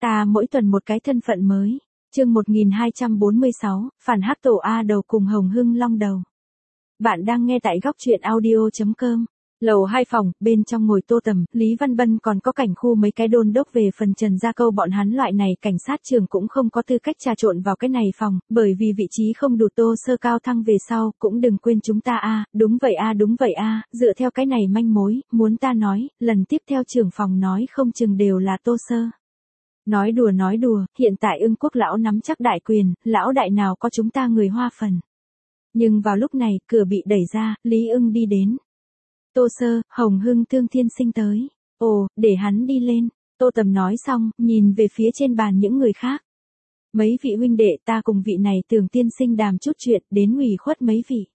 Ta mỗi tuần một cái thân phận mới. Chương 1246, phản hắc tổ A đầu cùng Hồng Hưng Long đầu. Bạn đang nghe tại góc truyện audio.com. Lầu 2 phòng, bên trong ngồi Tô Tầm, Lý Văn Bân còn có cảnh khu mấy cái đôn đốc về phần Trần Gia Câu bọn hắn loại này cảnh sát trưởng cũng không có tư cách trà trộn vào cái này phòng, bởi vì vị trí không đủ. Tô Sơ cao thăng về sau, cũng đừng quên chúng ta a, đúng vậy a, dựa theo cái này manh mối, muốn ta nói, lần tiếp theo trưởng phòng nói không chừng đều là Tô Sơ. Nói đùa, hiện tại Ưng Quốc lão nắm chắc đại quyền, lão đại nào có chúng ta người Hoa phần. Nhưng vào lúc này, cửa bị đẩy ra, Lý Ưng đi đến. Tô Sơ, Hồng Hưng Thương Thiên Sinh tới. Ồ, để hắn đi lên. Tô Tầm nói xong, nhìn về phía trên bàn những người khác. Mấy vị huynh đệ, ta cùng vị này Tưởng tiên sinh đàm chút chuyện, đến ủy khuất mấy vị.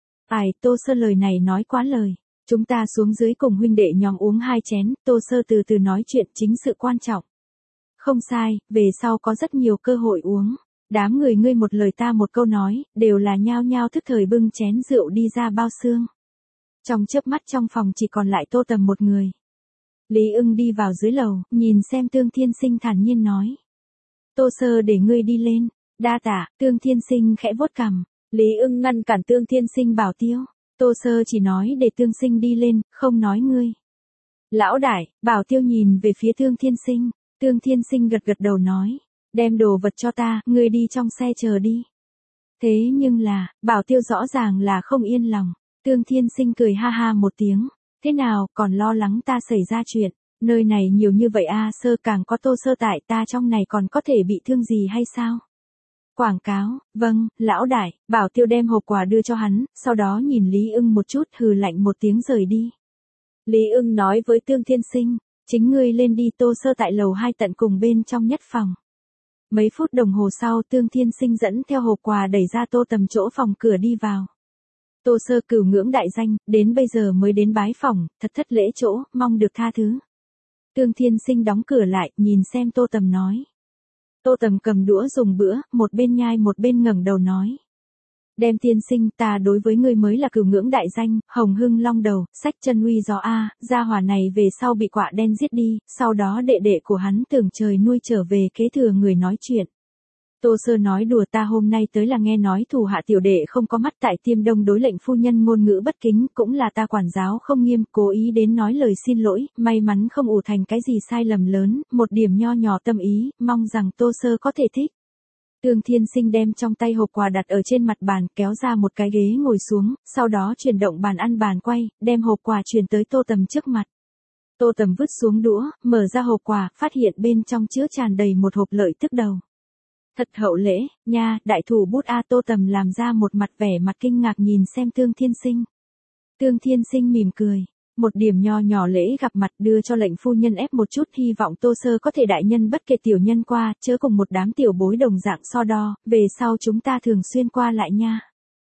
Tô Sơ lời này nói quá lời. Chúng ta xuống dưới cùng huynh đệ nhóm uống 2 chén, Tô Sơ từ từ nói chuyện chính sự quan trọng. Không sai, về sau có rất nhiều cơ hội uống. Đám người ngươi một lời ta một câu nói, đều là nhao nhao thức thời bưng chén rượu đi ra bao xương. Trong chớp mắt trong phòng chỉ còn lại Tô Tầm một người. Lý Ưng đi vào dưới lầu, nhìn xem Tương Thiên Sinh thản nhiên nói. Tô Sơ để ngươi đi lên, đa tạ. Tương Thiên Sinh khẽ vuốt cằm. Lý Ưng ngăn cản Tương Thiên Sinh bảo tiêu. Tô Sơ chỉ nói để Tương Sinh đi lên, không nói ngươi. Lão đại, bảo tiêu nhìn về phía Tương Thiên Sinh. Tương Thiên Sinh gật đầu nói. Đem đồ vật cho ta, ngươi đi trong xe chờ đi. Thế nhưng là, bảo tiêu rõ ràng là không yên lòng. Tương Thiên Sinh cười ha ha một tiếng. Thế nào, còn lo lắng ta xảy ra chuyện. Nơi này nhiều như vậy Sơ càng có Tô Sơ tại ta trong này còn có thể bị thương gì hay sao? Quảng cáo, vâng, lão đại. Bảo tiêu đem hộp quà đưa cho hắn, sau đó nhìn Lý Ưng một chút hừ lạnh một tiếng rời đi. Lý Ưng nói với Tương Thiên Sinh. Chính ngươi lên đi. Tô Sơ tại lầu 2 tận cùng bên trong nhất phòng. Mấy phút đồng hồ sau Tương Thiên Sinh dẫn theo hộp quà đẩy ra Tô Tầm chỗ phòng cửa đi vào. Tô Sơ cửu ngưỡng đại danh, đến bây giờ mới đến bái phỏng, thật thất lễ chỗ, mong được tha thứ. Tương Thiên Sinh đóng cửa lại, nhìn xem Tô Tầm nói. Tô Tầm cầm đũa dùng bữa, một bên nhai một bên ngẩng đầu nói. Đem tiên sinh, ta đối với ngươi mới là cửu ngưỡng đại danh, Hồng Hưng Long đầu, sách chân uy gió gia hỏa này về sau bị quạ đen giết đi, sau đó đệ đệ của hắn Tưởng trời nuôi trở về kế thừa người nói chuyện. Tô Sơ nói đùa, ta hôm nay tới là nghe nói thủ hạ tiểu đệ không có mắt tại Tiêm Đông đối lệnh phu nhân ngôn ngữ bất kính, cũng là ta quản giáo không nghiêm, cố ý đến nói lời xin lỗi, may mắn không ủ thành cái gì sai lầm lớn, một điểm nho nhỏ tâm ý, mong rằng Tô Sơ có thể thích. Tương Thiên Sinh đem trong tay hộp quà đặt ở trên mặt bàn, kéo ra một cái ghế ngồi xuống, sau đó chuyển động bàn ăn bàn quay, đem hộp quà truyền tới Tô Tầm trước mặt. Tô Tầm vứt xuống đũa, mở ra hộp quà, phát hiện bên trong chứa tràn đầy một hộp lợi tức đầu. Thật hậu lễ, nha, đại thủ bút Tô Tầm làm ra một mặt vẻ mặt kinh ngạc nhìn xem Tương Thiên Sinh. Tương Thiên Sinh mỉm cười. Một điểm nho nhỏ lễ gặp mặt đưa cho lệnh phu nhân ép một chút, hy vọng Tô Sơ có thể đại nhân bất kể tiểu nhân qua, chớ cùng một đám tiểu bối đồng dạng so đo, về sau chúng ta thường xuyên qua lại nha.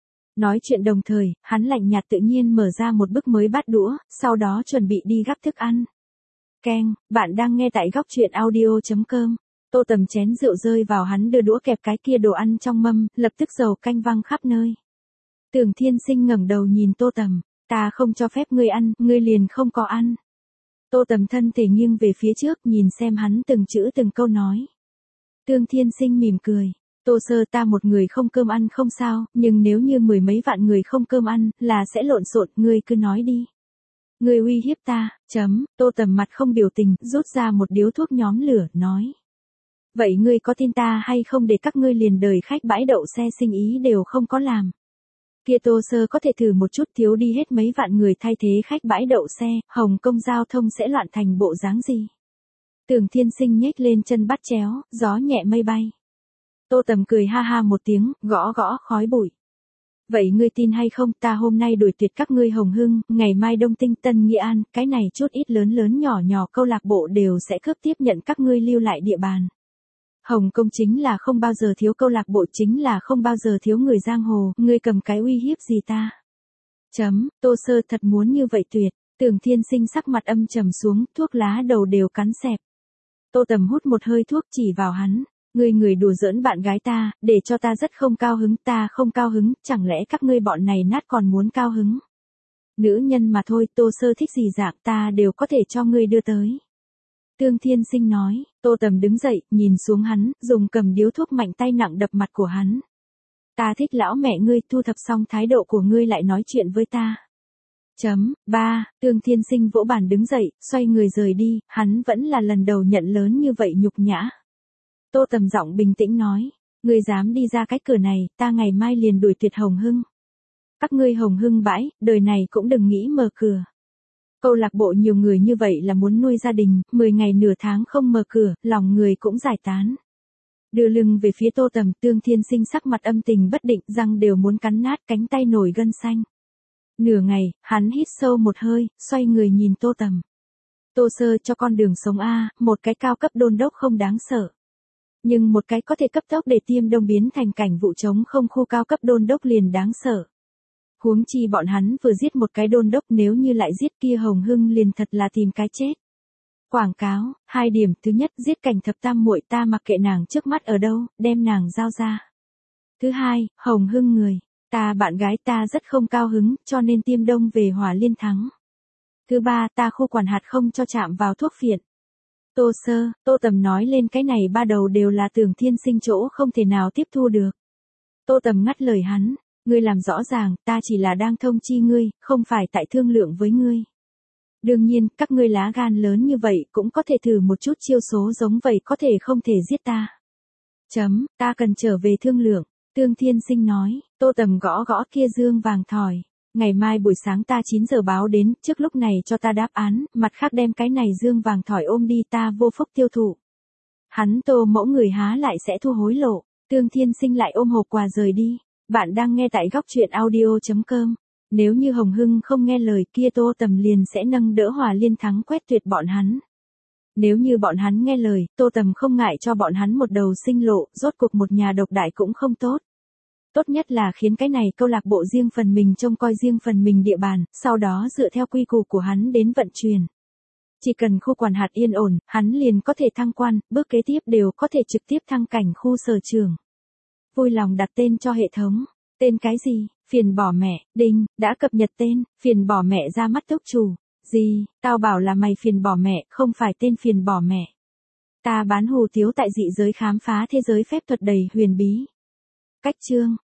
Nói chuyện đồng thời, hắn lạnh nhạt tự nhiên mở ra một bức mới bát đũa, sau đó chuẩn bị đi gắp thức ăn. Keng, bạn đang nghe tại góc truyện audio.com. Tô Tầm chén rượu rơi vào hắn đưa đũa kẹp cái kia đồ ăn trong mâm, lập tức dầu canh văng khắp nơi. Tưởng Thiên Sinh ngẩng đầu nhìn Tô Tầm. Ta không cho phép ngươi ăn, ngươi liền không có ăn. Tô Tầm thân thể nghiêng về phía trước, nhìn xem hắn từng chữ từng câu nói. Tương Thiên Sinh mỉm cười. Tô Sơ, ta một người không cơm ăn không sao, nhưng nếu như 10 mấy vạn người không cơm ăn, là sẽ lộn xộn, ngươi cứ nói đi. Ngươi uy hiếp ta, Tô Tầm mặt không biểu tình, rút ra một điếu thuốc nhóm lửa, nói. Vậy ngươi có tin ta hay không để các ngươi liền đời khách bãi đậu xe sinh ý đều không có làm. Kia Tô Sơ có thể thử một chút, thiếu đi hết mấy vạn người thay thế khách bãi đậu xe, Hồng Kông giao thông sẽ loạn thành bộ dáng gì? Tưởng Thiên Sinh nhếch lên chân bắt chéo, gió nhẹ mây bay. Tô Tầm cười ha ha một tiếng, gõ gõ khói bụi. Vậy ngươi tin hay không, ta hôm nay đuổi tuyệt các ngươi Hồng Hưng, ngày mai Đông Tinh Tân Nghĩa An, cái này chút ít lớn nhỏ câu lạc bộ đều sẽ cướp tiếp nhận các ngươi lưu lại địa bàn. Hồng Kông chính là không bao giờ thiếu câu lạc bộ, chính là không bao giờ thiếu người giang hồ, ngươi cầm cái uy hiếp gì ta? Tô Sơ thật muốn như vậy tuyệt. Tưởng Thiên Sinh sắc mặt âm trầm xuống, thuốc lá đầu đều cắn xẹp. Tô Tầm hút một hơi thuốc chỉ vào hắn. Người đùa giỡn bạn gái ta, để cho ta rất không cao hứng, ta không cao hứng, chẳng lẽ các ngươi bọn này nát còn muốn cao hứng? Nữ nhân mà thôi, Tô Sơ thích gì dạng ta đều có thể cho ngươi đưa tới. Tương Thiên Sinh nói. Tô Tầm đứng dậy, nhìn xuống hắn, dùng cầm điếu thuốc mạnh tay nặng đập mặt của hắn. Ta thích lão mẹ ngươi, thu thập xong thái độ của ngươi lại nói chuyện với ta. Tương Thiên Sinh vỗ bàn đứng dậy, xoay người rời đi, hắn vẫn là lần đầu nhận lớn như vậy nhục nhã. Tô Tầm giọng bình tĩnh nói, ngươi dám đi ra cái cửa này, ta ngày mai liền đuổi tuyệt Hồng Hưng. Các ngươi Hồng Hưng bãi, đời này cũng đừng nghĩ mở cửa. Câu lạc bộ nhiều người như vậy là muốn nuôi gia đình, 10 ngày nửa tháng không mở cửa, lòng người cũng giải tán. Đưa lưng về phía Tô Tầm, Tương Thiên Sinh sắc mặt âm tình bất định, răng đều muốn cắn nát, cánh tay nổi gân xanh. Nửa ngày, hắn hít sâu một hơi, xoay người nhìn Tô Tầm. Tô Sơ cho con đường sống A, một cái cao cấp đôn đốc không đáng sợ. Nhưng một cái có thể cấp tốc để Tiêm Đông biến thành cảnh vụ chống không khu cao cấp đôn đốc liền đáng sợ. Huống chi bọn hắn vừa giết một cái đôn đốc, nếu như lại giết kia Hồng Hưng liền thật là tìm cái chết. Quảng cáo, 2 điểm, thứ nhất, giết Cảnh Thập Tam muội, ta mặc kệ nàng trước mắt ở đâu, đem nàng giao ra. Thứ hai, Hồng Hưng người, ta bạn gái ta rất không cao hứng, cho nên Tiêm Đông về Hòa Liên thắng. Thứ ba, ta khu quản hạt không cho chạm vào thuốc phiện. Tô Sơ, Tô Tầm nói lên cái này ba đầu đều là Tưởng Thiên Sinh chỗ không thể nào tiếp thu được. Tô Tầm ngắt lời hắn, ngươi làm rõ ràng, ta chỉ là đang thông chi ngươi, không phải tại thương lượng với ngươi. Đương nhiên, các ngươi lá gan lớn như vậy cũng có thể thử một chút chiêu số giống vậy, có thể không thể giết ta. Ta cần trở về thương lượng, Tương Thiên Sinh nói. Tô Tầm gõ gõ kia dương vàng thỏi. Ngày mai buổi sáng ta 9 giờ báo đến, trước lúc này cho ta đáp án, mặt khác đem cái này dương vàng thỏi ôm đi, ta vô phúc tiêu thụ. Hắn Tô mẫu người há lại sẽ thu hối lộ. Tương Thiên Sinh lại ôm hộp quà rời đi. Bạn đang nghe tại góc truyện audio.com. Nếu như Hồng Hưng không nghe lời kia, Tô Tầm liền sẽ nâng đỡ Hòa Liên thắng quét tuyệt bọn hắn. Nếu như bọn hắn nghe lời, Tô Tầm không ngại cho bọn hắn một đầu sinh lộ, rốt cuộc một nhà độc đại cũng không tốt. Tốt nhất là khiến cái này câu lạc bộ riêng phần mình trông coi riêng phần mình địa bàn, sau đó dựa theo quy củ của hắn đến vận chuyển. Chỉ cần khu quản hạt yên ổn, hắn liền có thể thăng quan, bước kế tiếp đều có thể trực tiếp thăng cảnh khu sở trưởng. Vui lòng đặt tên cho hệ thống. Tên cái gì? Phiền bỏ mẹ. Đinh, đã cập nhật tên, phiền bỏ mẹ ra mắt túc chủ. Gì? Tao bảo là mày phiền bỏ mẹ, không phải tên phiền bỏ mẹ. Ta bán hủ tiếu tại dị giới khám phá thế giới phép thuật đầy huyền bí. Cách chương.